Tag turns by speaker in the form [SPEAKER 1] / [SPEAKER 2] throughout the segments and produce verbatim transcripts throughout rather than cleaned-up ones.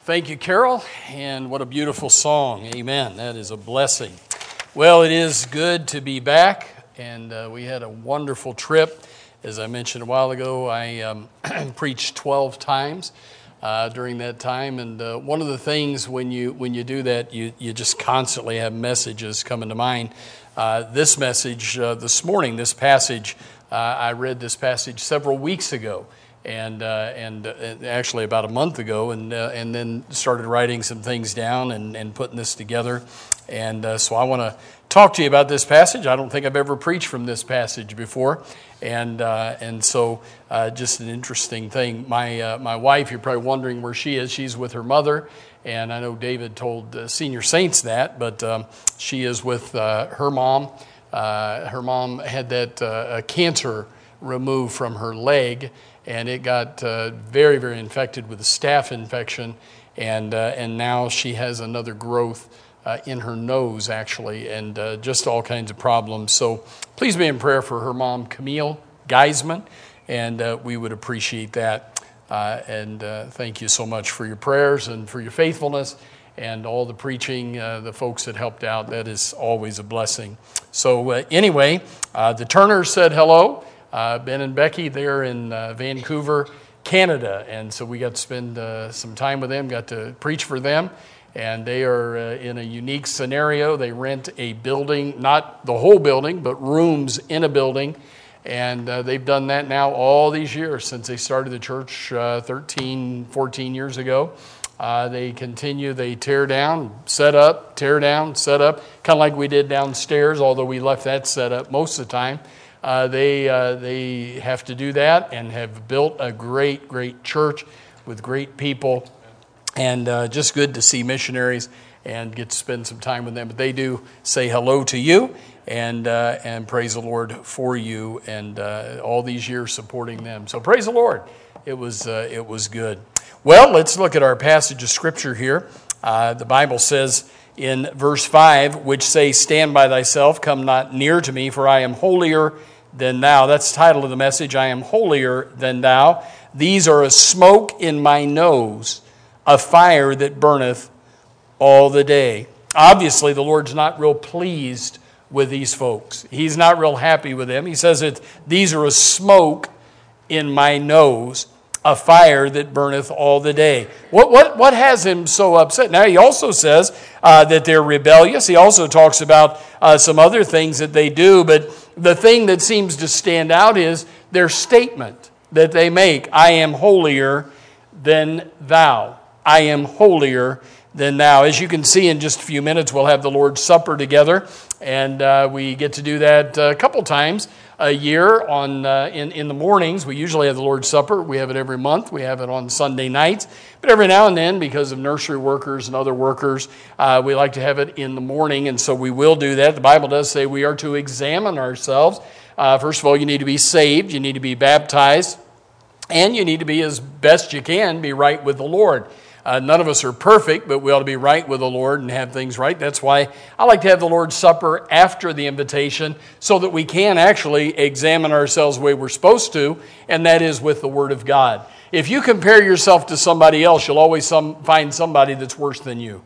[SPEAKER 1] Thank you, Carol, and what a beautiful song. Amen. That is a blessing. Well, it is good to be back, and uh, we had a wonderful trip. As I mentioned a while ago, I um, preached twelve times uh, during that time, and uh, one of the things when you when you do that, you, you just constantly have messages coming to mind. Uh, this message uh, this morning, this passage, uh, I read this passage several weeks ago. And uh, and uh, actually about a month ago, and uh, and then started writing some things down and, and putting this together. And uh, so I want to talk to you about this passage. I don't think I've ever preached from this passage before, and uh, and so uh, just an interesting thing. My uh, my wife, you're probably wondering where she is. She's with her mother, and I know David told uh, Senior Saints that, but um, she is with uh, her mom. Uh, her mom had that uh, cancer removed from her leg. And it got uh, very, very infected with a staph infection, and uh, and now she has another growth uh, in her nose, actually, and uh, just all kinds of problems. So please be in prayer for her mom, Camille Geisman, and uh, we would appreciate that. Uh, and uh, thank you so much for your prayers and for your faithfulness and all the preaching, uh, the folks that helped out. That is always a blessing. So uh, anyway, uh, the Turners said hello. Uh, Ben and Becky, they're in uh, Vancouver, Canada, and so we got to spend uh, some time with them, got to preach for them, and they are uh, in a unique scenario. They rent a building, not the whole building, but rooms in a building, and uh, they've done that now all these years since they started the church uh, thirteen, fourteen years ago. Uh, they continue, they tear down, set up, tear down, set up, kind of like we did downstairs, although we left that set up most of the time. Uh, they uh, they have to do that and have built a great, great church with great people, and uh, just good to see missionaries and get to spend some time with them. But they do say hello to you and uh, and praise the Lord for you and uh, all these years supporting them. So praise the Lord. It was uh, it was good. Well, let's look at our passage of Scripture here. Uh, the Bible says in verse five, which say, "Stand by thyself, come not near to me, for I am holier than thou." That's the title of the message. I am holier than thou. These are a smoke in my nose, a fire that burneth all the day. Obviously, the Lord's not real pleased with these folks. He's not real happy with them. He says that these are a smoke in my nose, a fire that burneth all the day. What what what has him so upset? Now, he also says uh, that they're rebellious. He also talks about uh, some other things that they do, but the thing that seems to stand out is their statement that they make. I am holier than thou. I am holier than thou. As you can see, in just a few minutes, we'll have the Lord's Supper together, and uh, we get to do that a couple times a year on uh, in, in the mornings. We usually have the Lord's Supper. We have it every month. We have it on Sunday nights. But every now and then, because of nursery workers and other workers, uh, we like to have it in the morning, and so we will do that. The Bible does say we are to examine ourselves. Uh, first of all, you need to be saved. You need to be baptized. And you need to be, as best you can, be right with the Lord. Uh, none of us are perfect, but we ought to be right with the Lord and have things right. That's why I like to have the Lord's Supper after the invitation so that we can actually examine ourselves the way we're supposed to, and that is with the Word of God. If you compare yourself to somebody else, you'll always some, find somebody that's worse than you.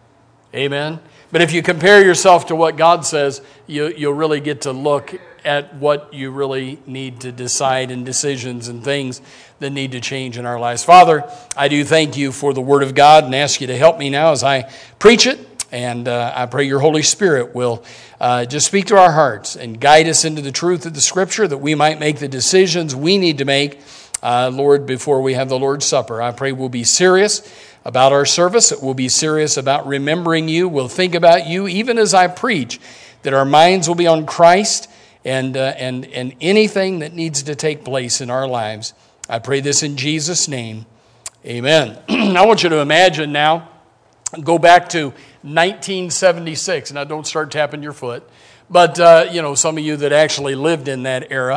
[SPEAKER 1] Amen? But if you compare yourself to what God says, you, you'll really get to look at what you really need to decide and decisions and things that need to change in our lives. Father, I do thank you for the Word of God and ask you to help me now as I preach it. And uh, I pray your Holy Spirit will uh, just speak to our hearts and guide us into the truth of the Scripture that we might make the decisions we need to make, uh, Lord, before we have the Lord's Supper. I pray we'll be serious about our service, that we'll be serious about remembering you, we'll think about you even as I preach, that our minds will be on Christ and uh, and and anything that needs to take place in our lives. I pray this in Jesus' name. Amen. I want you to imagine now, go back to nineteen seventy-six. Now, don't start tapping your foot. But, uh, you know, some of you that actually lived in that era,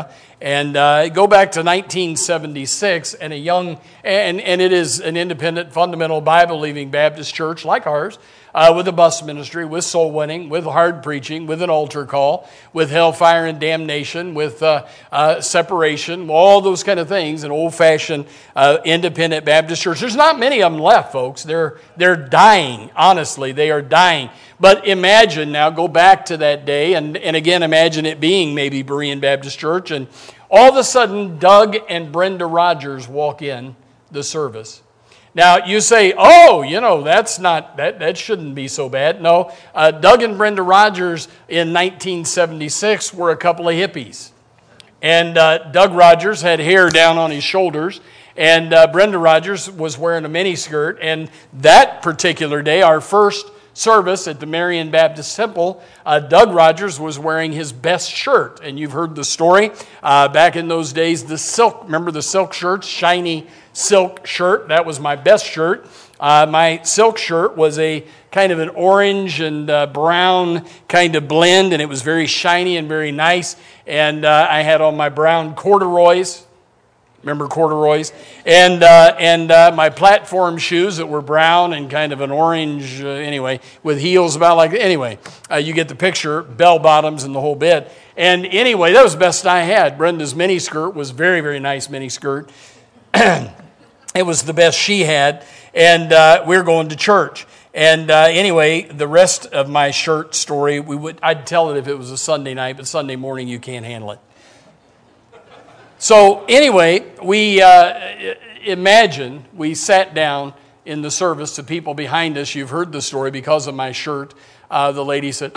[SPEAKER 1] And uh, go back to nineteen seventy-six, and a young, and, and it is an independent, fundamental, Bible-believing Baptist church like ours, uh, with a bus ministry, with soul winning, with hard preaching, with an altar call, with hellfire and damnation, with uh, uh, separation, all those kind of things, an old-fashioned uh, independent Baptist church. There's not many of them left, folks. They're, they're dying, honestly. They are dying. But imagine now, go back to that day, and, and again, imagine it being maybe Berean Baptist Church, and all of a sudden, Doug and Brenda Rogers walk in the service. Now, you say, oh, you know, that's not, that, that shouldn't be so bad. No, uh, Doug and Brenda Rogers in nineteen seventy-six were a couple of hippies. And uh, Doug Rogers had hair down on his shoulders, and uh, Brenda Rogers was wearing a miniskirt. And that particular day, our first service at the Marion Baptist Temple, uh, Doug Rogers was wearing his best shirt. And you've heard the story. Uh, back in those days, the silk, remember the silk shirts, shiny silk shirt. That was my best shirt. Uh, my silk shirt was a kind of an orange and uh, brown kind of blend, and it was very shiny and very nice. And uh, I had on my brown corduroys. Remember corduroys? And uh, and uh, my platform shoes that were brown and kind of an orange, uh, anyway, with heels about like, anyway, uh, you get the picture, bell bottoms and the whole bit. And anyway, that was the best I had. Brenda's mini skirt was very, very nice mini skirt. It was the best she had. And uh, we were going to church. And uh, anyway, the rest of my shirt story, we would I'd tell it if it was a Sunday night, but Sunday morning you can't handle it. So anyway, we uh, imagine we sat down in the service to people behind us. You've heard the story because of my shirt. Uh, the lady said,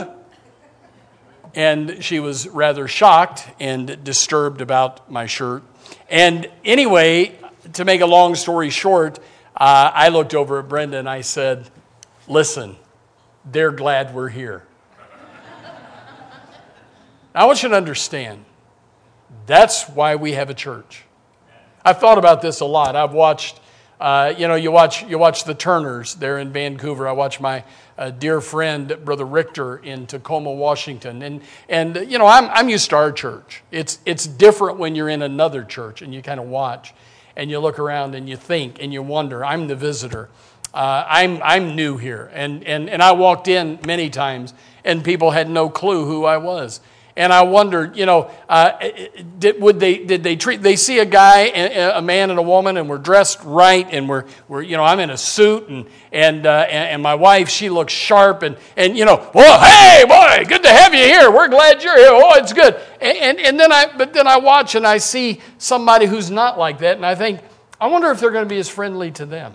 [SPEAKER 1] and she was rather shocked and disturbed about my shirt. And anyway, to make a long story short, uh, I looked over at Brenda and I said, listen, they're glad we're here. Now, I want you to understand, that's why we have a church. I've thought about this a lot. I've watched, uh, you know, you watch you watch the Turners there in Vancouver. I watch my uh, dear friend, Brother Richter, in Tacoma, Washington. And, and you know, I'm, I'm used to our church. It's, it's different when you're in another church and you kind of watch and you look around and you think and you wonder. I'm the visitor. Uh, I'm, I'm new here. And, and, and I walked in many times and people had no clue who I was. And I wondered, you know, uh, did would they did they treat? They see a guy, a man, and a woman, and we're dressed right, and we're we're you know, I'm in a suit, and and uh, and my wife, she looks sharp, and and you know, well, hey, boy, good to have you here. We're glad you're here. Oh, it's good. And and, and then I but then I watch and I see somebody who's not like that, and I think, I wonder if they're going to be as friendly to them.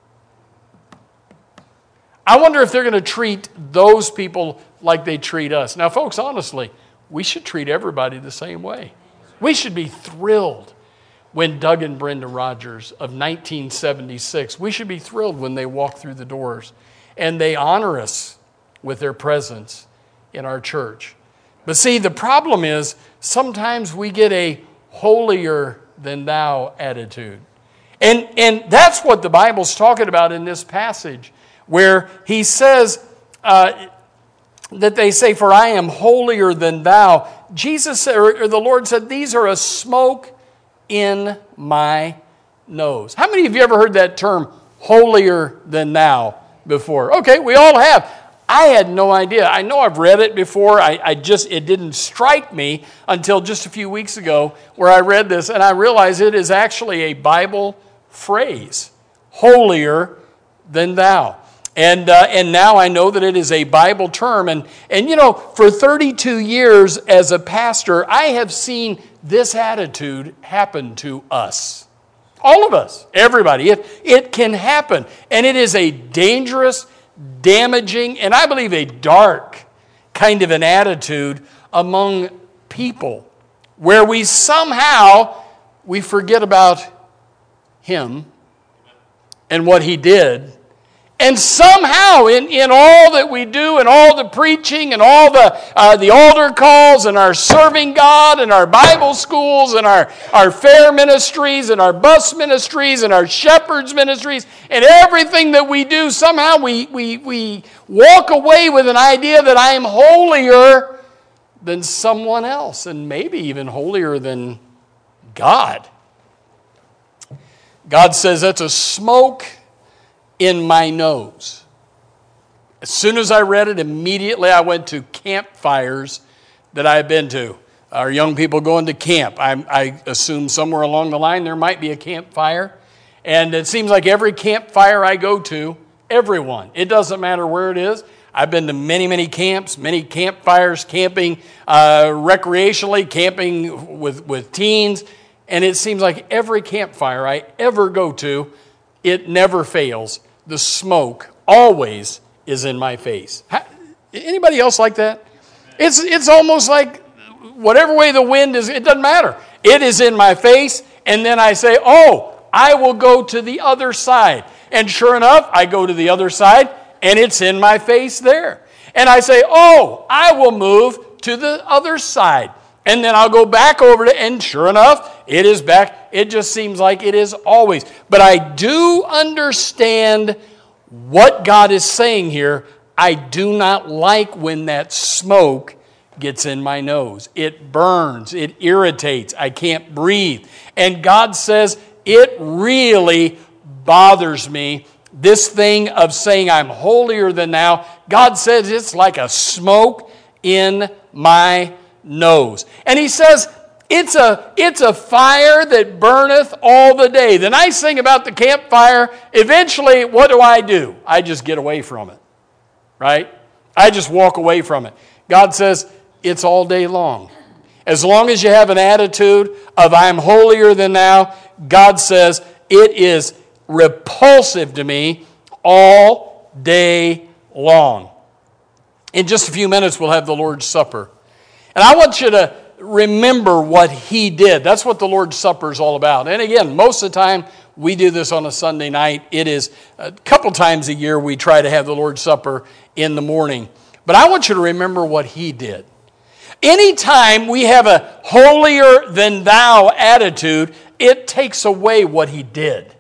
[SPEAKER 1] I wonder if they're going to treat those people like they treat us. Now, folks, honestly, we should treat everybody the same way. We should be thrilled when Doug and Brenda Rogers of nineteen seventy-six, we should be thrilled when they walk through the doors and they honor us with their presence in our church. But see, the problem is sometimes we get a holier than thou attitude. And, and that's what the Bible's talking about in this passage, where he says, uh, that they say, for I am holier than thou. Jesus, or the Lord said, these are a smoke in my nose. How many of you ever heard that term, holier than thou, before? Okay, we all have. I had no idea. I know I've read it before. I, I just, it didn't strike me until just a few weeks ago where I read this, and I realized it is actually a Bible phrase, holier than thou. And uh, and now I know that it is a Bible term. And, and, you know, for thirty-two years as a pastor, I have seen this attitude happen to us. All of us, everybody. It, it can happen. And it is a dangerous, damaging, and I believe a dark kind of an attitude among people where we somehow, we forget about Him and what He did. And somehow, in, in all that we do, and all the preaching, and all the uh, the altar calls, and our serving God, and our Bible schools, and our, our fair ministries, and our bus ministries, and our shepherds ministries, and everything that we do, somehow we, we, we walk away with an idea that I am holier than someone else, and maybe even holier than God. God says that's a smoke in my nose. As soon as I read it, immediately I went to campfires that I've been to. Our young people going to camp. I, I assume somewhere along the line there might be a campfire. And it seems like every campfire I go to, everyone, it doesn't matter where it is. I've been to many, many camps, many campfires, camping uh, recreationally, camping with, with teens. And it seems like every campfire I ever go to, it never fails. The smoke always is in my face. How, anybody else like that? It's, it's almost like whatever way the wind is, it doesn't matter. It is in my face, and then I say, oh, I will go to the other side. And sure enough, I go to the other side, and it's in my face there. And I say, oh, I will move to the other side. And then I'll go back over to, and sure enough, it is back. It just seems like it is always. But I do understand what God is saying here. I do not like when that smoke gets in my nose. It burns. It irritates. I can't breathe. And God says, it really bothers me. This thing of saying I'm holier than thou, God says it's like a smoke in my nose. And he says, it's a, it's a fire that burneth all the day. The nice thing about the campfire, eventually, what do I do? I just get away from it, right? I just walk away from it. God says, it's all day long. As long as you have an attitude of I'm holier than thou, God says, it is repulsive to me all day long. In just a few minutes, we'll have the Lord's Supper. And I want you to remember what he did. That's what the Lord's Supper is all about. And again, most of the time, we do this on a Sunday night. It is a couple times a year we try to have the Lord's Supper in the morning. But I want you to remember what he did. Anytime we have a holier than thou attitude, it takes away what he did.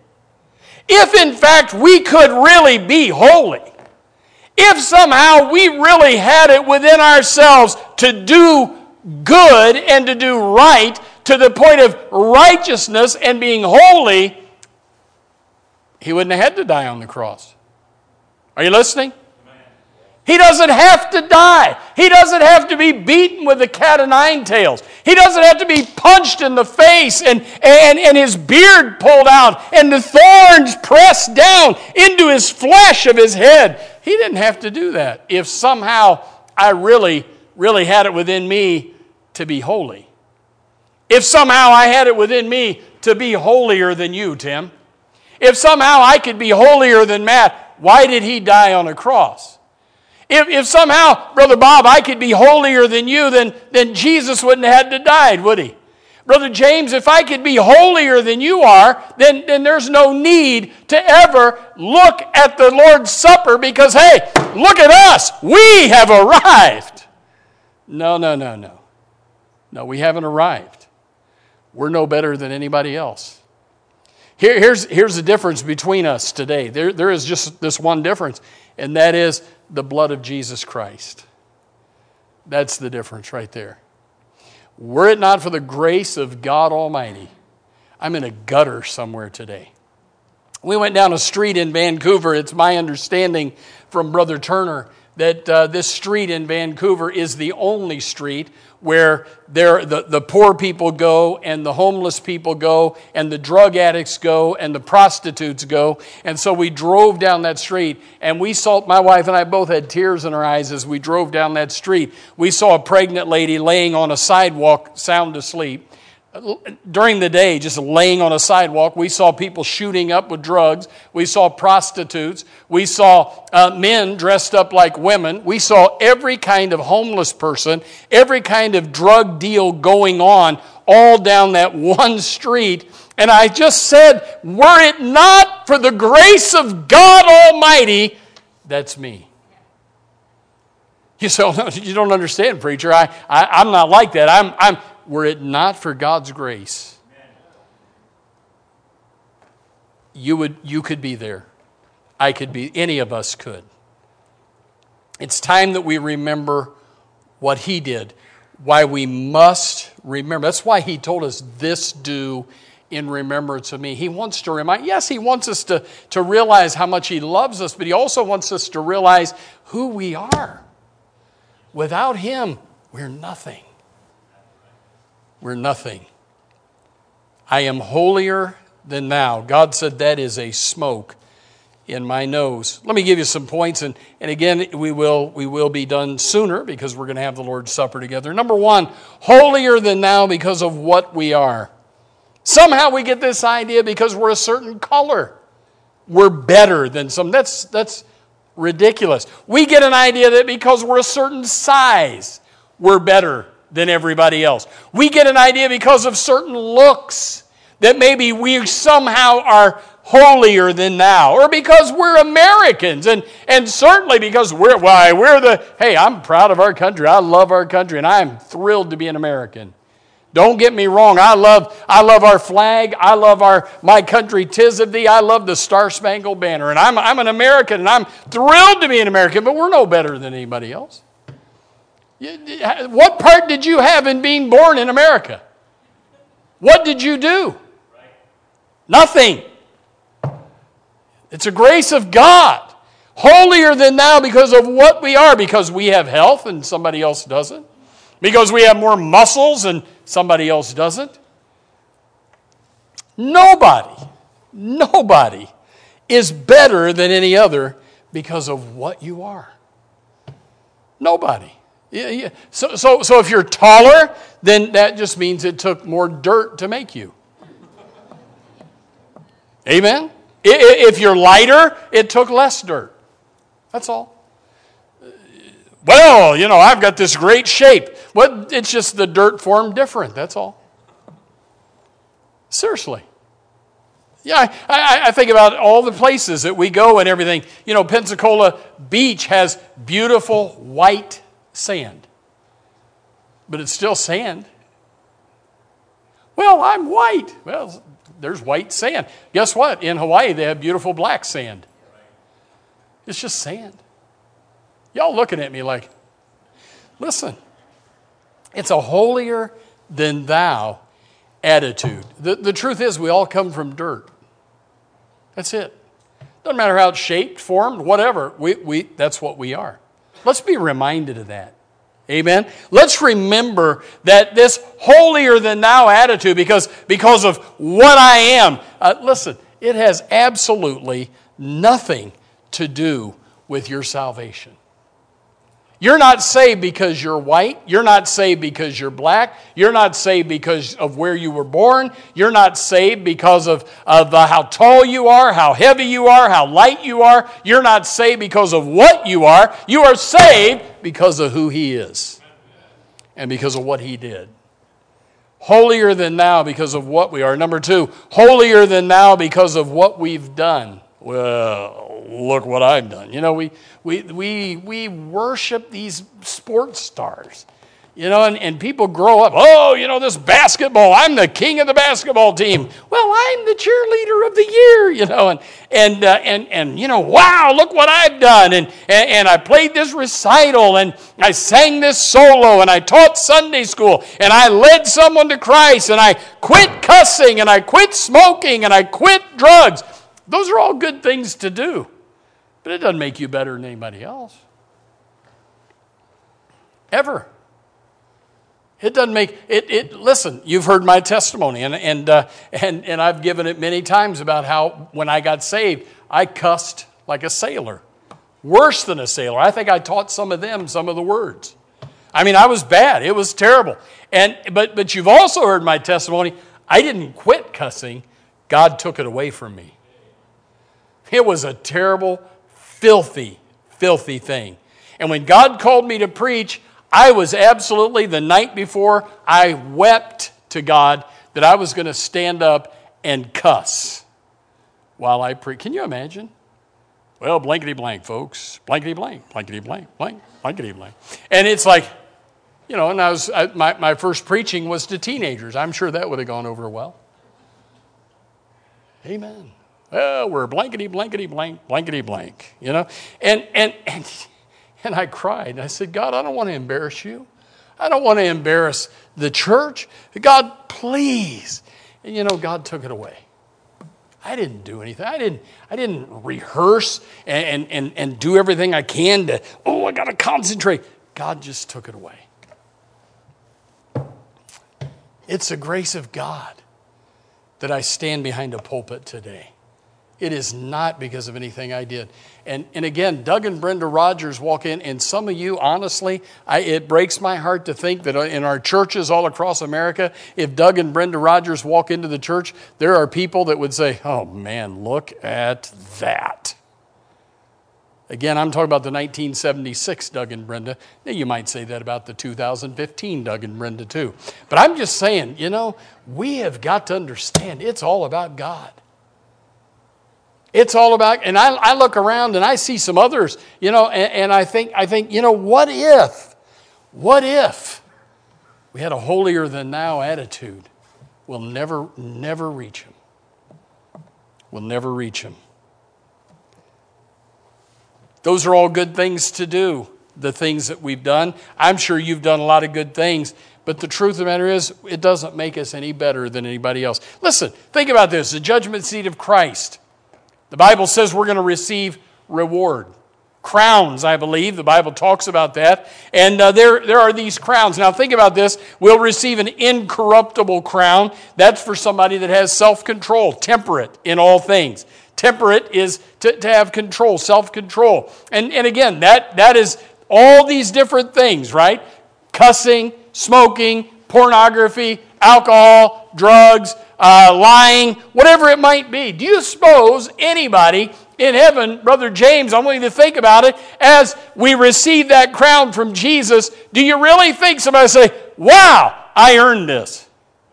[SPEAKER 1] If in fact we could really be holy, if somehow we really had it within ourselves to do good and to do right to the point of righteousness and being holy, he wouldn't have had to die on the cross. Are you listening? He doesn't have to die. He doesn't have to be beaten with a cat o' nine tails. He doesn't have to be punched in the face and, and, and his beard pulled out and the thorns pressed down into his flesh of his head. He didn't have to do that if somehow I really, really had it within me to be holy. If somehow I had it within me to be holier than you, Tim. If somehow I could be holier than Matt, why did he die on a cross? If, if somehow, Brother Bob, I could be holier than you, then, then Jesus wouldn't have had to die, would he? Brother James, if I could be holier than you are, then, then there's no need to ever look at the Lord's Supper because, hey, look at us. We have arrived. No, no, no, no. No, we haven't arrived. We're no better than anybody else. Here, here's, here's the difference between us today. There, there is just this one difference, and that is the blood of Jesus Christ. That's the difference right there. Were it not for the grace of God Almighty, I'm in a gutter somewhere today. We went down a street in Vancouver. It's my understanding from Brother Turner that uh, this street in Vancouver is the only street where there, the, the poor people go and the homeless people go and the drug addicts go and the prostitutes go. And so we drove down that street and we saw, my wife and I both had tears in our eyes as we drove down that street. We saw a pregnant lady laying on a sidewalk, sound asleep. During the day, just laying on a sidewalk, we saw people shooting up with drugs. We saw prostitutes. We saw uh, men dressed up like women. We saw every kind of homeless person, every kind of drug deal going on all down that one street. And I just said, were it not for the grace of God Almighty, that's me. You say, oh, no, you don't understand, preacher. I, I, I'm not like that. I'm, I'm. Were it not for God's grace, you would, you could be there. I could be, any of us could. It's time that we remember what he did. why we must remember. That's why he told us, this do in remembrance of me. He wants to remind, yes, he wants us to, to realize how much he loves us, but he also wants us to realize who we are. Without him, we're nothing. We're nothing. I am holier than thou. God said that is a smoke in my nose. Let me give you some points, and, and again, we will, we will be done sooner because we're going to have the Lord's Supper together. Number one, holier than thou because of what we are. Somehow we get this idea because we're a certain color, we're better than some. That's, that's ridiculous. We get an idea that because we're a certain size, we're better than everybody else. We get an idea because of certain looks that maybe we somehow are holier than thou, or because we're Americans, and, and certainly because we're, why, we're the, hey, I'm proud of our country, I love our country, and I'm thrilled to be an American. Don't get me wrong, I love, I love our flag, I love our, my country, 'tis of thee, I love the Star-Spangled Banner, and I'm, I'm an American, and I'm thrilled to be an American, but we're no better than anybody else. What part did you have in being born in America? What did you do? Nothing. It's a grace of God. Holier than thou because of what we are, because we have health and somebody else doesn't. Because we have more muscles and somebody else doesn't. Nobody, nobody is better than any other because of what you are. Nobody. Yeah, yeah. So, so, so if you're taller, then that just means it took more dirt to make you. Amen? If you're lighter, it took less dirt. That's all. Well, you know, I've got this great shape. Well, it's just the dirt formed different. That's all. Seriously. Yeah, I, I think about all the places that we go and everything. You know, Pensacola Beach has beautiful white sand. But it's still sand. Well, I'm white. Well, there's white sand. Guess what? In Hawaii, they have beautiful black sand. It's just sand. Y'all looking at me like, listen, it's a holier than thou attitude. The, the truth is we all come from dirt. That's it. Doesn't matter how it's shaped, formed, whatever. We, we, that's what we are. Let's be reminded of that. Amen. Let's remember that this holier than thou attitude, because, because of what I am, uh, listen, it has absolutely nothing to do with your salvation. You're not saved because you're white. You're not saved because you're black. You're not saved because of where you were born. You're not saved because of, of uh, how tall you are, how heavy you are, how light you are. You're not saved because of what you are. You are saved because of who He is and because of what He did. Holier than thou because of what we are. Number two, holier than thou because of what we've done. Well, look what I've done. You know, we we we we worship these sports stars. You know, and, and people grow up, oh, you know, this basketball, I'm the king of the basketball team. Well, I'm the cheerleader of the year, you know, and and uh, and and you know, wow, look what I've done. And, and and I played this recital, and I sang this solo, and I taught Sunday school, and I led someone to Christ, and I quit cussing, and I quit smoking, and I quit drugs. Those are all good things to do, but it doesn't make you better than anybody else. Ever. It doesn't make it. It listen. You've heard my testimony, and and uh, and and I've given it many times about how when I got saved, I cussed like a sailor, worse than a sailor. I think I taught some of them some of the words. I mean, I was bad. It was terrible. And but but you've also heard my testimony. I didn't quit cussing. God took it away from me. It was a terrible, filthy, filthy thing. And when God called me to preach, I was absolutely, the night before, I wept to God that I was going to stand up and cuss while I preach. Can you imagine? Well, blankety blank, folks. Blankety blank, blankety blank, blank, blankety blank. And it's like, you know, and I was I, my, my first preaching was to teenagers. I'm sure that would have gone over well. Amen. Well, we're blankety, blankety, blank, blankety, blank, you know. And and and and I cried. I said, God, I don't want to embarrass you. I don't want to embarrass the church. God, please. And you know, God took it away. I didn't do anything. I didn't, I didn't rehearse and, and, and do everything I can to, oh, I got to concentrate. God just took it away. It's the grace of God that I stand behind a pulpit today. It is not because of anything I did. And, and again, Doug and Brenda Rogers walk in, and some of you, honestly, I, it breaks my heart to think that in our churches all across America, if Doug and Brenda Rogers walk into the church, there are people that would say, oh man, look at that. Again, I'm talking about the nineteen seventy-six Doug and Brenda. Now, you might say that about the two thousand fifteen Doug and Brenda too. But I'm just saying, you know, we have got to understand it's all about God. It's all about, and I, I look around and I see some others, you know, and, and I think, I think, you know, what if, what if we had a holier than thou attitude? We'll never, never reach him. We'll never reach him. Those are all good things to do, the things that we've done. I'm sure you've done a lot of good things, but the truth of the matter is, it doesn't make us any better than anybody else. Listen, think about this, the judgment seat of Christ. The Bible says we're going to receive reward. Crowns, I believe. The Bible talks about that. And uh, there, there are these crowns. Now think about this. We'll receive an incorruptible crown. That's for somebody that has self-control, temperate in all things. Temperate is to, to have control, self-control. And, and again, that, that is all these different things, right? Cussing, smoking, pornography, alcohol, drugs, Uh, lying, whatever it might be. Do you suppose anybody in heaven, Brother James, I'm willing to think about it, as we receive that crown from Jesus, do you really think somebody say, wow, I earned this?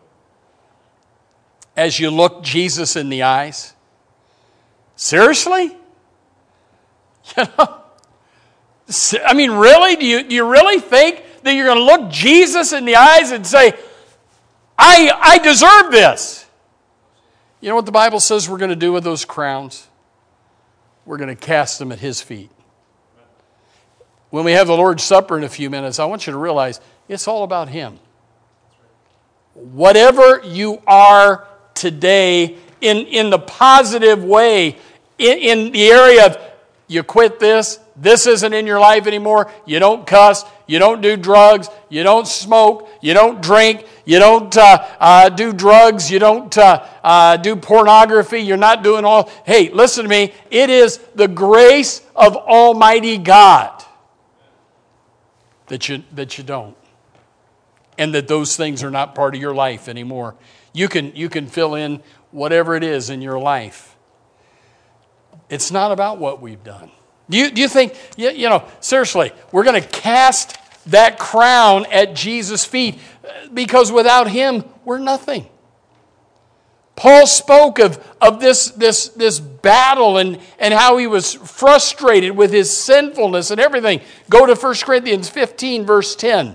[SPEAKER 1] As you look Jesus in the eyes? Seriously? You know? I mean, really? Do you, do you really think that you're going to look Jesus in the eyes and say, I, I deserve this? You know what the Bible says we're going to do with those crowns? We're going to cast them at his feet. When we have the Lord's Supper in a few minutes, I want you to realize it's all about him. Whatever you are today in, in the positive way, in, in the area of you quit this, this isn't in your life anymore, you don't cuss, you don't do drugs, you don't smoke, you don't drink, you don't uh, uh, do drugs, you don't uh, uh, do pornography, you're not doing all... Hey, listen to me. It is the grace of Almighty God that you, that you don't. And that those things are not part of your life anymore. You can, you can fill in whatever it is in your life. It's not about what we've done. Do you, do you think, you, you know, seriously, we're going to cast that crown at Jesus' feet because without him, we're nothing. Paul spoke of, of this, this, this battle and, and how he was frustrated with his sinfulness and everything. Go to First Corinthians fifteen, verse ten.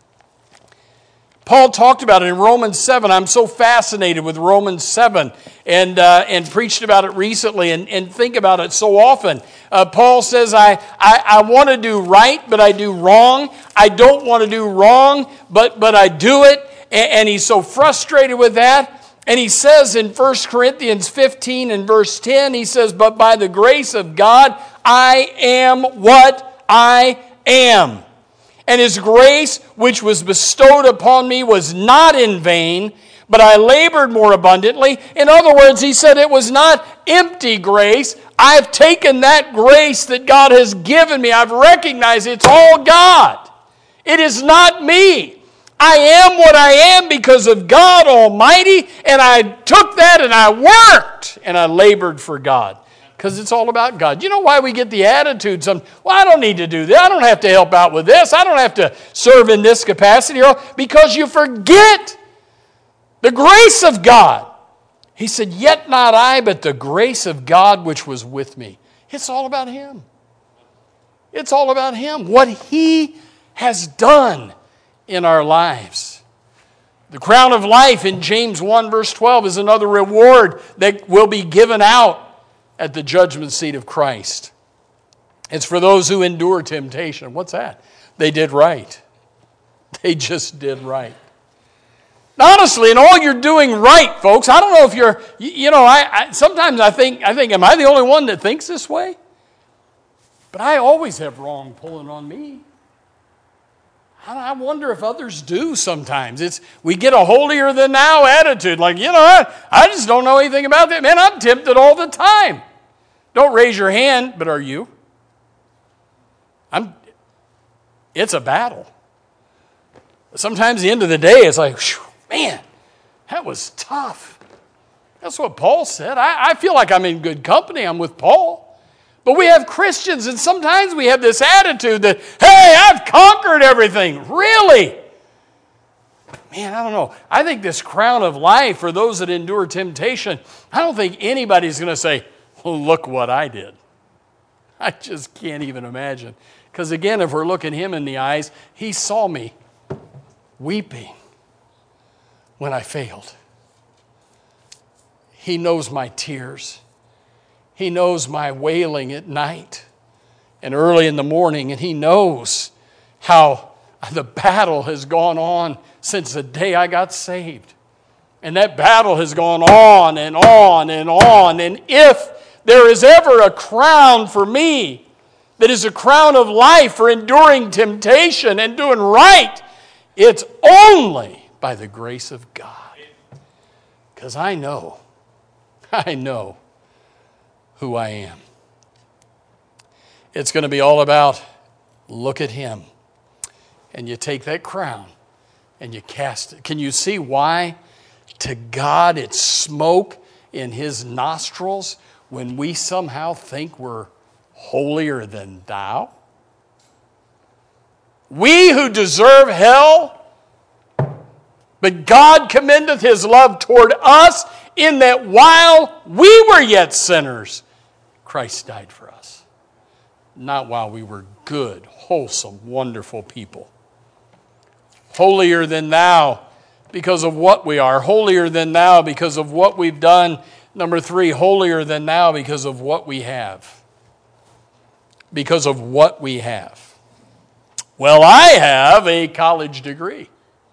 [SPEAKER 1] Paul talked about it in Romans seven. I'm so fascinated with Romans seven and uh, and preached about it recently and, and think about it so often. Uh, Paul says, I, I, I want to do right, but I do wrong. I don't want to do wrong, but, but I do it. And, and he's so frustrated with that. And he says in First Corinthians fifteen and verse ten, he says, but by the grace of God, I am what I am. And his grace, which was bestowed upon me, was not in vain, but I labored more abundantly. In other words, he said it was not empty grace. I've taken that grace that God has given me. I've recognized it's all God. It is not me. I am what I am because of God Almighty, and I took that and I worked and I labored for God. Because it's all about God. You know why we get the attitude, some, well, I don't need to do that. I don't have to help out with this. I don't have to serve in this capacity. Because you forget the grace of God. He said, yet not I, but the grace of God which was with me. It's all about him. It's all about him. What he has done in our lives. The crown of life in James one verse twelve is another reward that will be given out at the judgment seat of Christ. It's for those who endure temptation. What's that? They did right. They just did right. Honestly, in all you're doing right, folks, I don't know if you're, you, you know, I, I sometimes I think, I think, am I the only one that thinks this way? But I always have wrong pulling on me. I wonder if others do sometimes. It's we get a holier than thou attitude. Like, you know, I, I just don't know anything about that. Man, I'm tempted all the time. Don't raise your hand, but are you? I'm. It's a battle. Sometimes at the end of the day, it's like, whew, man, that was tough. That's what Paul said. I, I feel like I'm in good company. I'm with Paul. But we have Christians, and sometimes we have this attitude that, hey, I've conquered everything. Really? Man, I don't know. I think this crown of life for those that endure temptation, I don't think anybody's going to say, well, look what I did. I just can't even imagine. Because again, if we're looking him in the eyes, he saw me weeping when I failed. He knows my tears. He knows my wailing at night and early in the morning, and he knows how the battle has gone on since the day I got saved. And that battle has gone on and on and on. And if there is ever a crown for me that is a crown of life for enduring temptation and doing right, it's only by the grace of God. Because I know, I know who I am. It's going to be all about, look at him. And you take that crown and you cast it. Can you see why to God it's smoke in his nostrils when we somehow think we're holier than thou? We who deserve hell, but God commendeth his love toward us in that while we were yet sinners, Christ died for us. Not while we were good, wholesome, wonderful people. Holier than thou because of what we are. Holier than thou because of what we've done. Number three, holier than thou because of what we have. Because of what we have. Well, I have a college degree.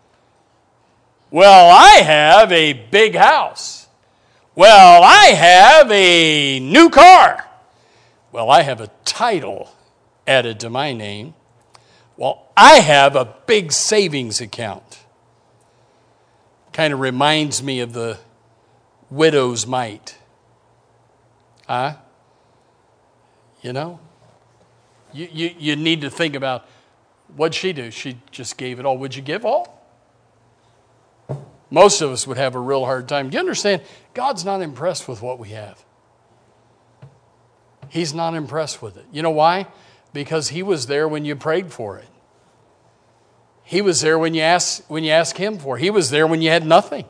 [SPEAKER 1] Well, I have a big house. Well, I have a new car. Well, I have a title added to my name. Well, I have a big savings account. Kind of reminds me of the widow's mite. Huh? You know? You, you, you need to think about, what'd she do? She just gave it all. Would you give all? Most of us would have a real hard time. Do you understand? God's not impressed with what we have. He's not impressed with it. You know why? Because he was there when you prayed for it. He was there when you asked, when you asked him for it. He was there when you had nothing.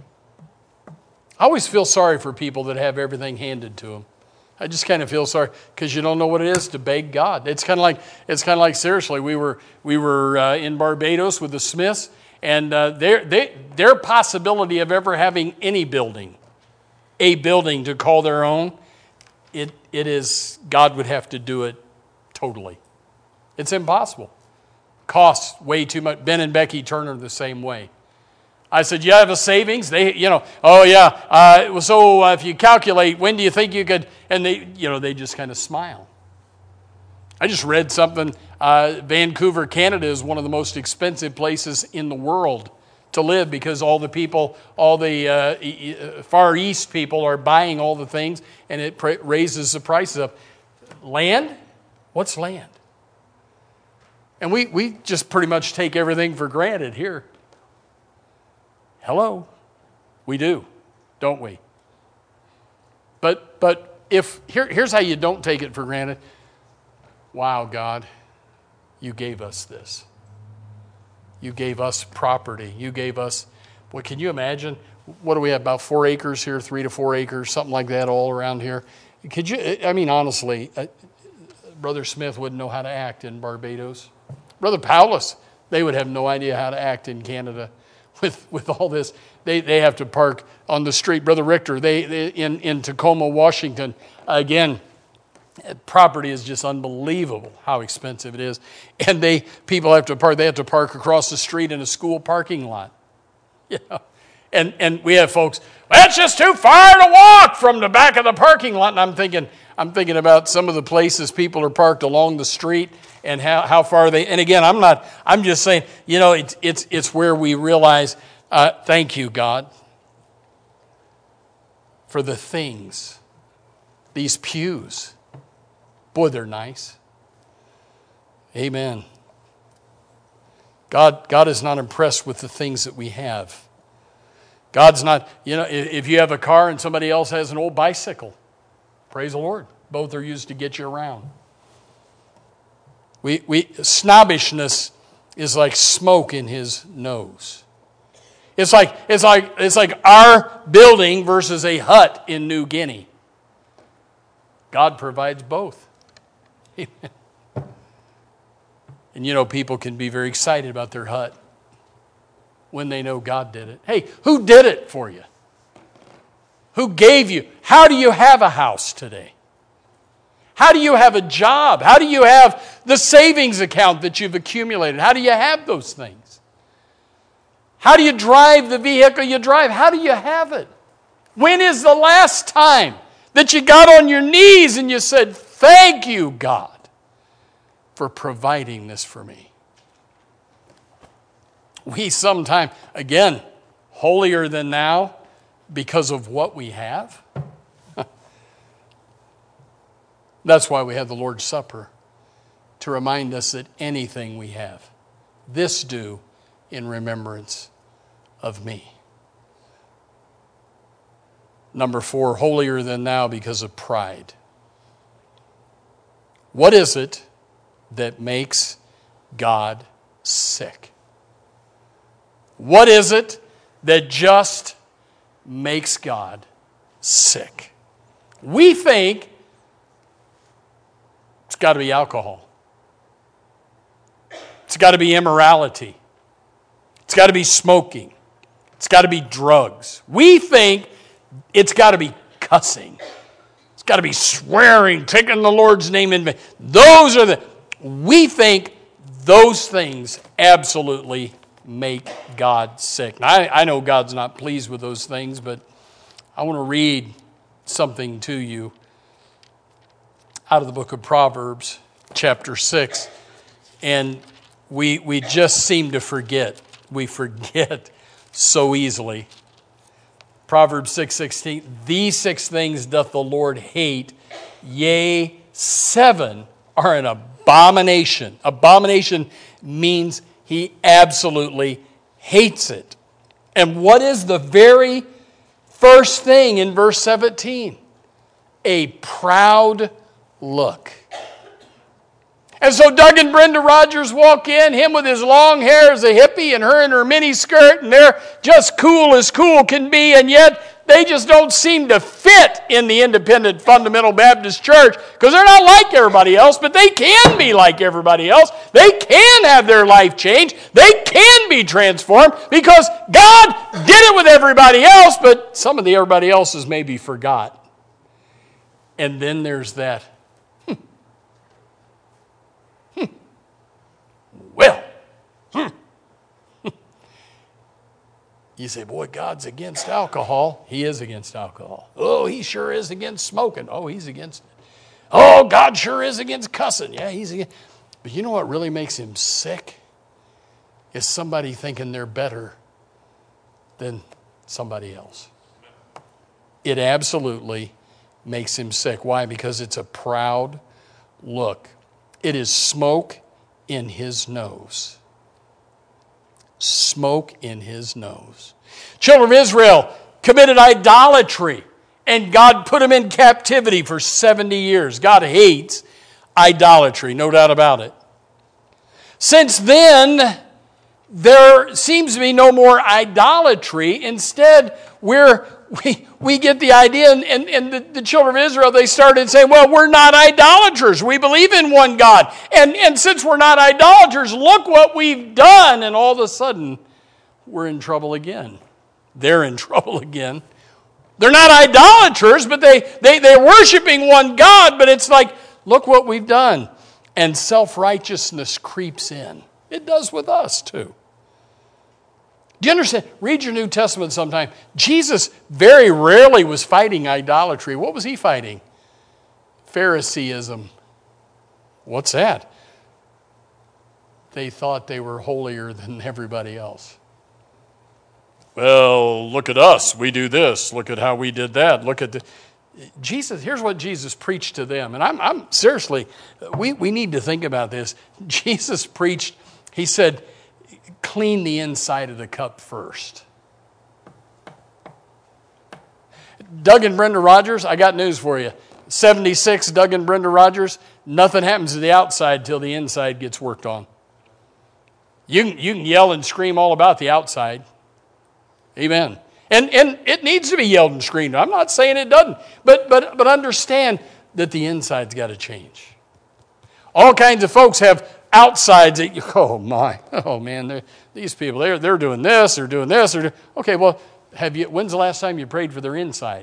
[SPEAKER 1] I always feel sorry for people that have everything handed to them. I just kind of feel sorry because you don't know what it is to beg God. It's kind of like, it's kind of like seriously, we were, we were uh, in Barbados with the Smiths, and uh, their, they, their possibility of ever having any building, a building to call their own, it it is, God would have to do it totally. It's impossible. Costs way too much. Ben and Becky Turner the same way. I said, you have a savings? They, you know, oh yeah. Uh, so uh, if you calculate, when do you think you could? And they, you know, they just kind of smile. I just read something. Uh, Vancouver, Canada is one of the most expensive places in the world to live because all the people, all the uh, e- Far East people are buying all the things, and it pra- raises the prices up. Land? What's land? And we, we just pretty much take everything for granted here. Hello? We do, don't we? But but if here, here's how you don't take it for granted. Wow, God, you gave us this. You gave us property. You gave us, well, can you imagine? What do we have, about four acres here, three to four acres, something like that all around here? Could you, I mean, honestly, uh, Brother Smith wouldn't know how to act in Barbados. Brother Paulus, they would have no idea how to act in Canada with, with all this. They they have to park on the street. Brother Richter, they, they in, in Tacoma, Washington, again, Property is just unbelievable how expensive it is. And they people have to park, they have to park across the street in a school parking lot. You know? And and we have folks, well, it's just too far to walk from the back of the parking lot. And I'm thinking, I'm thinking about some of the places people are parked along the street and how, how far they, and again, I'm not, I'm just saying, you know, it's it's it's where we realize, uh, thank you, God, for the things, these pews. Boy, they're nice. Amen. God, God is not impressed with the things that we have. God's not, you know, if you have a car and somebody else has an old bicycle, praise the Lord. Both are used to get you around. We, we, snobbishness is like smoke in his nose. It's like, it's like, it's like our building versus a hut in New Guinea. God provides both. Amen. And you know, people can be very excited about their hut when they know God did it. Hey, who did it for you? Who gave you? How do you have a house today? How do you have a job? How do you have the savings account that you've accumulated? How do you have those things? How do you drive the vehicle you drive? How do you have it? When is the last time that you got on your knees and you said, thank you, God, for providing this for me? We sometimes, again, holier than now because of what we have. That's why we have the Lord's Supper, to remind us that anything we have, this do in remembrance of me. Number four, holier than now because of pride. What is it that makes God sick? What is it that just makes God sick? We think it's got to be alcohol. It's got to be immorality. It's got to be smoking. It's got to be drugs. We think it's got to be cussing. It's got to be swearing, taking the Lord's name in vain. Those are the, we think those things absolutely make God sick. Now, I, I know God's not pleased with those things, but I want to read something to you out of the book of Proverbs, chapter six. And we we just seem to forget. We forget so easily. Proverbs six sixteen, these six things doth the Lord hate, yea, seven are an abomination. Abomination means he absolutely hates it. And what is the very first thing in verse seventeen? A proud look. And so Doug and Brenda Rogers walk in, him with his long hair as a hippie and her in her mini skirt, and they're just cool as cool can be, and yet they just don't seem to fit in the Independent Fundamental Baptist Church because they're not like everybody else, but they can be like everybody else. They can have their life changed. They can be transformed because God did it with everybody else, but some of the everybody else's maybe forgot. And then there's that, hmm, hmm, well, hmm. You say, boy, God's against alcohol. He is against alcohol. Oh, he sure is against smoking. Oh, he's against it. Oh, God sure is against cussing. Yeah, he's against. But you know what really makes him sick? Is somebody thinking they're better than somebody else. It absolutely makes him sick. Why? Because it's a proud look. It is smoke in his nose. Smoke in his nose. Children of Israel committed idolatry, and God put them in captivity for seventy years. God hates idolatry, no doubt about it. Since then, there seems to be no more idolatry. Instead, we're We we get the idea, and, and, and the, the children of Israel, they started saying, well, we're not idolaters. We believe in one God. And, and since we're not idolaters, look what we've done. And all of a sudden, we're in trouble again. They're in trouble again. They're not idolaters, but they, they, they're worshiping one God, but it's like look what we've done. And self-righteousness creeps in. It does with us too. Do you understand? Read your New Testament sometime. Jesus very rarely was fighting idolatry. What was he fighting? Phariseeism. What's that? They thought they were holier than everybody else. Well, look at us. We do this. Look at how we did that. Look at the... Jesus, here's what Jesus preached to them. And I'm, I'm seriously, we, we need to think about this. Jesus preached, he said, clean the inside of the cup first. Doug and Brenda Rogers, I got news for you. seventy-six, Doug and Brenda Rogers, nothing happens to the outside till the inside gets worked on. You can, you can yell and scream all about the outside. Amen. And and it needs to be yelled and screamed. I'm not saying it doesn't. But but but understand that the inside's got to change. All kinds of folks have outsides that you, oh my, oh man, these people, they're, they're doing this, they're doing this. They're, okay, well, have you? When's the last time you prayed for their inside?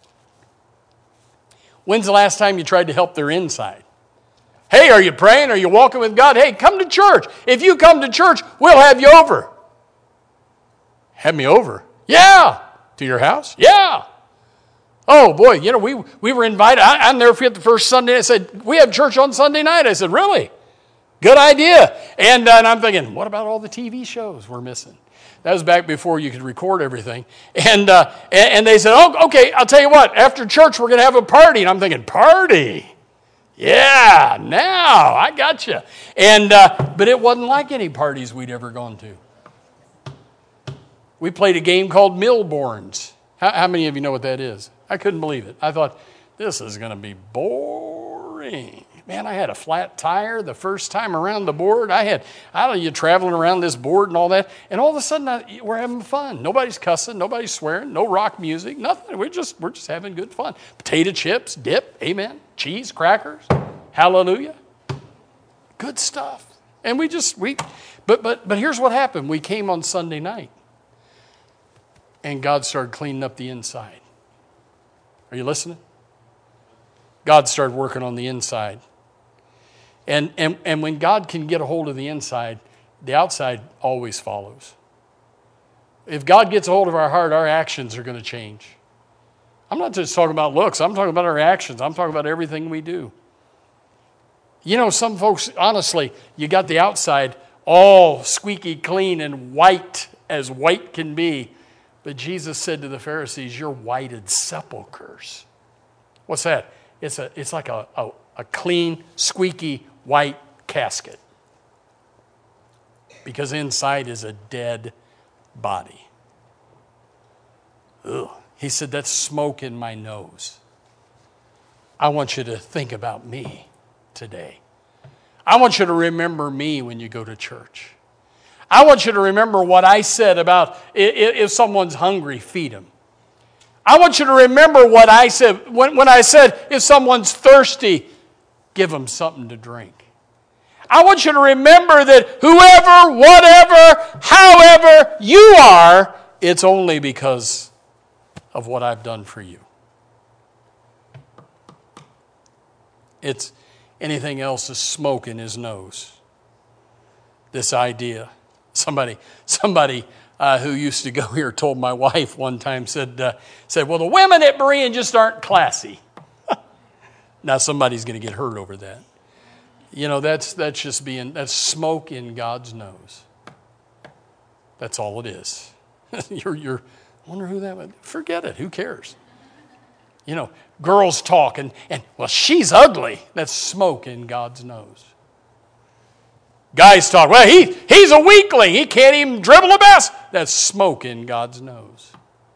[SPEAKER 1] When's the last time you tried to help their inside? Hey, are you praying? Are you walking with God? Hey, come to church. If you come to church, we'll have you over. Have me over? Yeah. To your house? Yeah. Oh, boy, you know, we we were invited. I, I'll never forget the first Sunday. I said, we have church on Sunday night. I said, really? Good idea. And, uh, and I'm thinking, what about all the T V shows we're missing? That was back before you could record everything. And, uh, and, and they said, oh, okay, I'll tell you what. After church, we're going to have a party. And I'm thinking, party? Yeah, now, I got you. And, uh, but it wasn't like any parties we'd ever gone to. We played a game called Millborns. How, how many of you know what that is? I couldn't believe it. I thought, this is going to be boring. Man, I had a flat tire the first time around the board. I had, I don't know, you traveling around this board and all that. And all of a sudden, I, we're having fun. Nobody's cussing. Nobody's swearing. No rock music. Nothing. We're just, we're just having good fun. Potato chips, dip, amen. Cheese, crackers, hallelujah. Good stuff. And we just, we, but, but, but here's what happened. We came on Sunday night. And God started cleaning up the inside. Are you listening? God started working on the inside. And, and, and when God can get a hold of the inside, the outside always follows. If God gets a hold of our heart, our actions are going to change. I'm not just talking about looks. I'm talking about our actions. I'm talking about everything we do. You know, some folks, honestly, you got the outside all squeaky clean and white as white can be. But Jesus said to the Pharisees, you're whited sepulchres. What's that? It's a it's like a, a, a clean, squeaky, white casket. Because inside is a dead body. Ugh. He said, that's smoke in my nose. I want you to think about me today. I want you to remember me when you go to church. I want you to remember what I said about if someone's hungry, feed them. I want you to remember what I said when, when I said if someone's thirsty, give them something to drink. I want you to remember that whoever, whatever, however you are, it's only because of what I've done for you. It's anything else is smoke in his nose. This idea. Somebody, somebody uh, who used to go here told my wife one time, said, uh, said, well, the women at Berean just aren't classy. Now somebody's going to get hurt over that. You know, that's that's just being, that's smoke in God's nose. That's all it is. you're, you're, I wonder who that would, forget it, who cares? You know, girls talk and, and, well, she's ugly. That's smoke in God's nose. Guys talk, well, he, he's a weakling. He can't even dribble a basket. That's smoke in God's nose.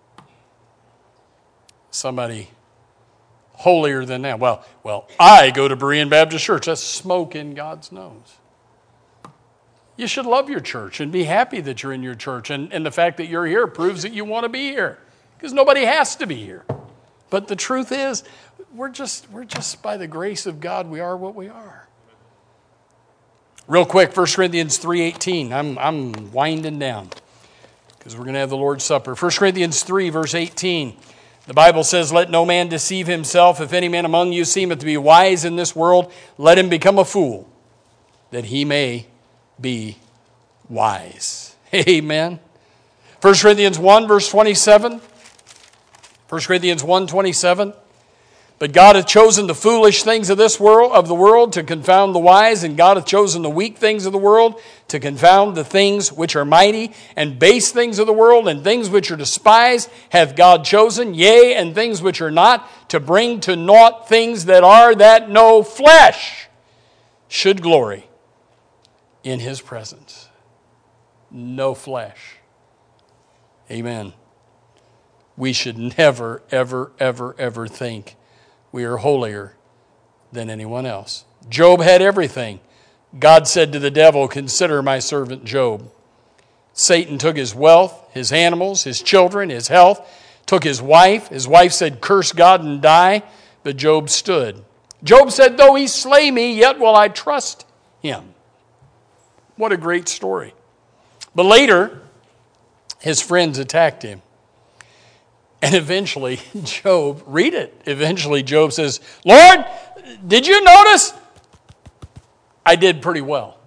[SPEAKER 1] Somebody holier than that. Well, well, I go to Berean Baptist Church. That's smoke in God's nose. You should love your church and be happy that you're in your church. And, and the fact that you're here proves that you want to be here. Because nobody has to be here. But the truth is, we're just, we're just by the grace of God, we are what we are. Real quick, First Corinthians three eighteen. I'm, I'm winding down because we're going to have the Lord's Supper. First Corinthians three, verse eighteen. The Bible says, let no man deceive himself. If any man among you seemeth to be wise in this world, let him become a fool, that he may be wise. Amen. First Corinthians one, verse twenty-seven. First Corinthians one, twenty-seven. But God hath chosen the foolish things of this world, of the world, to confound the wise, and God hath chosen the weak things of the world to confound the things which are mighty, and base things of the world, and things which are despised hath God chosen, yea, and things which are not, to bring to naught things that are, that no flesh should glory in his presence. No flesh. Amen. We should never, ever, ever, ever think we are holier than anyone else. Job had everything. God said to the devil, consider my servant Job. Satan took his wealth, his animals, his children, his health, took his wife. His wife said, curse God and die. But Job stood. Job said, though he slay me, yet will I trust him. What a great story. But later, his friends attacked him. And eventually, Job, read it. Eventually, Job says, Lord, did you notice? I did pretty well.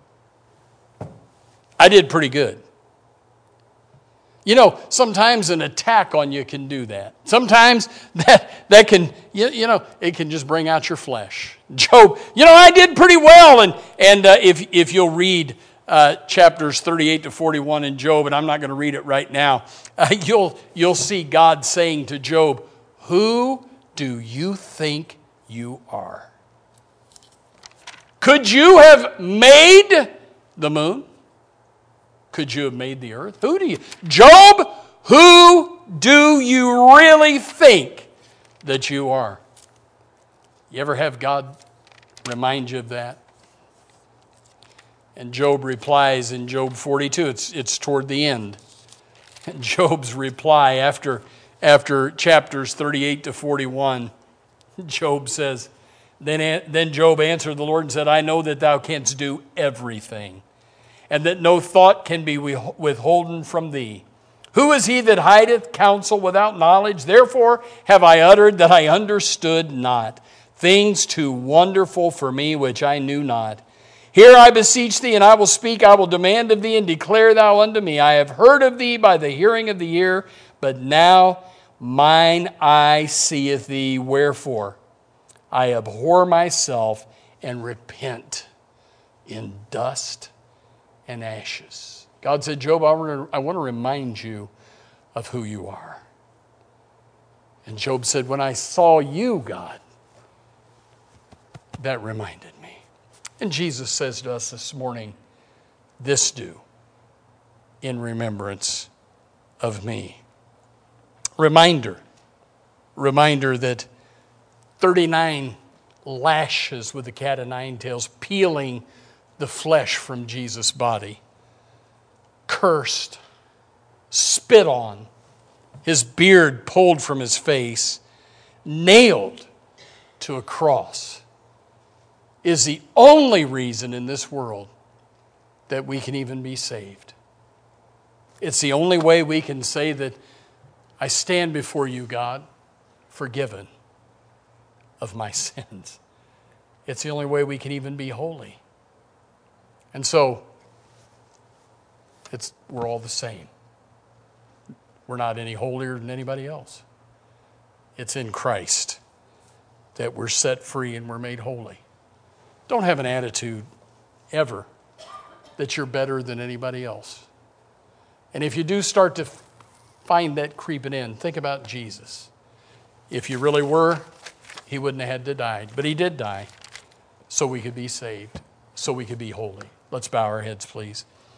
[SPEAKER 1] I did pretty good. You know, sometimes an attack on you can do that. Sometimes that, that can, you, you know, it can just bring out your flesh. Job, you know, I did pretty well. And, and uh, if, if you'll read Uh, chapters thirty-eight to forty-one in Job, and I'm not going to read it right now, uh, you'll, you'll see God saying to Job, who do you think you are? Could you have made the moon? Could you have made the earth? Who do you, Job, who do you really think that you are? You ever have God remind you of that? And Job replies in Job forty-two, it's, it's toward the end. And Job's reply after, after chapters thirty-eight to forty-one, Job says, then, then Job answered the Lord and said, I know that thou canst do everything, and that no thought can be withholden from thee. Who is he that hideth counsel without knowledge? Therefore have I uttered that I understood not, things too wonderful for me which I knew not. Here I beseech thee, and I will speak, I will demand of thee, and declare thou unto me. I have heard of thee by the hearing of the ear, but now mine eye seeth thee. Wherefore I abhor myself and repent in dust and ashes. God said, Job, I want to, I want to remind you of who you are. And Job said, when I saw you, God, that reminded me. And Jesus says to us this morning, this do in remembrance of me. Reminder, reminder that thirty-nine lashes with the cat of nine tails, peeling the flesh from Jesus' body, cursed, spit on, his beard pulled from his face, nailed to a cross, is the only reason in this world that we can even be saved. It's the only way we can say that I stand before you, God, forgiven of my sins. It's the only way we can even be holy. And so, it's we're all the same. We're not any holier than anybody else. It's in Christ that we're set free and we're made holy. Don't have an attitude ever that you're better than anybody else. And if you do start to find that creeping in, think about Jesus. If you really were, he wouldn't have had to die. But he did die so we could be saved, so we could be holy. Let's bow our heads, please.